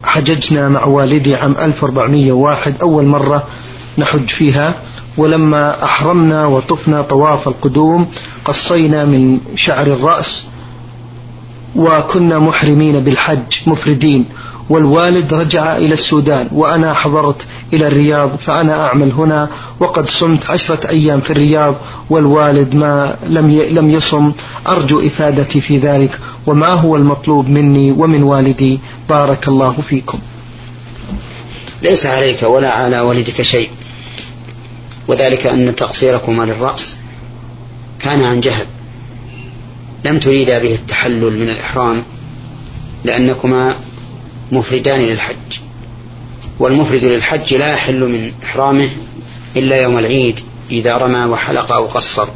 حججنا مع والدي عام 1401 أول مرة نحج فيها، ولما أحرمنا وطفنا طواف القدوم قصينا من شعر الرأس وكنا محرمين بالحج مفردين، والوالد رجع إلى السودان وأنا حضرت إلى الرياض، فأنا أعمل هنا وقد صمت 10 أيام في الرياض والوالد ما لم يصم. أرجو إفادتي في ذلك، وما هو المطلوب مني ومن والدي؟ بارك الله فيكم. ليس عليك ولا على والدك شيء، وذلك أن تقصيركما للرأس كان عن جهل، لم تريدا به التحلل من الإحرام لأنكما مفردان للحج، والمفرد للحج لا يحل من إحرامه إلا يوم العيد إذا رمى وحلق أو قصر.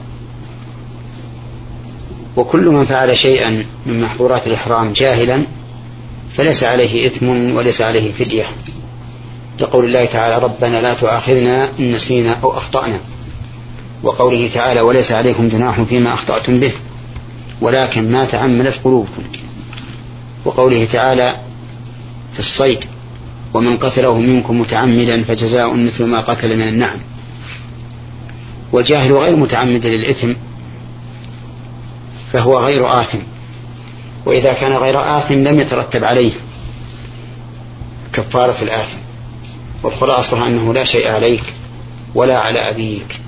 وكل من فعل شيئا من محظورات الإحرام جاهلا فليس عليه إثم وليس عليه فدية، لقول الله تعالى ربنا لا تؤاخذنا إن نسينا أو أخطأنا، وقوله تعالى وليس عليكم جناح فيما أخطأتم به ولكن ما تعمدت قلوبكم، وقوله تعالى في الصيد ومن قتله منكم متعمدا فجزاء مثل ما قتل من النعم. والجاهل غير متعمد للإثم فهو غير آثم، وإذا كان غير آثم لم يترتب عليه كفارة الآثم، والخلاصة أنه لا شيء عليك ولا على أبيك